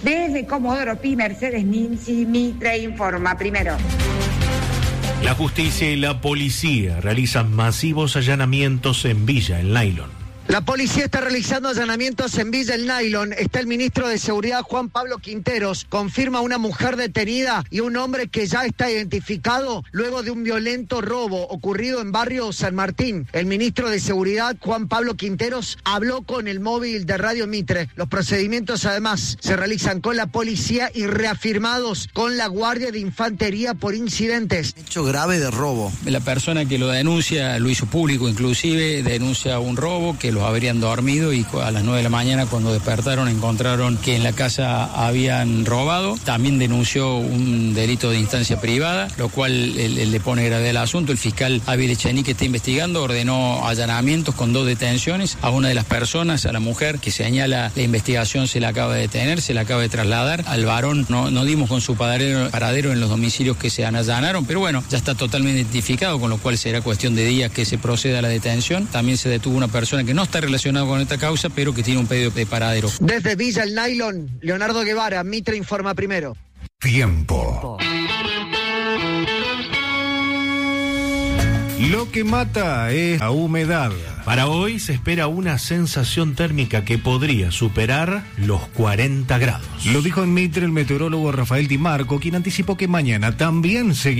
Desde Comodoro Pi, Mercedes Ninzi, Mitre informa primero. La justicia y la policía realizan masivos allanamientos en Villa El Nailon. La policía está realizando allanamientos en Villa El Nailon. Está el ministro de Seguridad, Juan Pablo Quinteros. Confirma una mujer detenida y un hombre que ya está identificado luego de un violento robo ocurrido en barrio San Martín. El ministro de Seguridad, Juan Pablo Quinteros, habló con el móvil de Radio Mitre. Los procedimientos además se realizan con la policía y reafirmados con la Guardia de Infantería por incidentes. Hecho grave de robo. La persona que lo denuncia lo hizo público, inclusive denuncia un robo que los habrían dormido y a las 9 de la mañana cuando despertaron encontraron que en la casa habían robado. También denunció un delito de instancia privada, lo cual le pone grave al asunto. El fiscal Ávila Echenique, que está investigando, ordenó allanamientos con 2 detenciones a una de las personas, a la mujer que señala la investigación se la acaba de detener, se la acaba de trasladar. Al varón no dimos con su paradero en los domicilios que se allanaron, pero bueno, ya está totalmente identificado, con lo cual será cuestión de días que se proceda a la detención. También se detuvo una persona que no está relacionado con esta causa, pero que tiene un pedido de paradero. Desde Villa El Nailon, Leonardo Guevara, Mitre informa primero. Tiempo. Lo que mata es la humedad. Para hoy se espera una sensación térmica que podría superar los 40 grados. Lo dijo en Mitre el meteorólogo Rafael Di Marco, quien anticipó que mañana también seguirá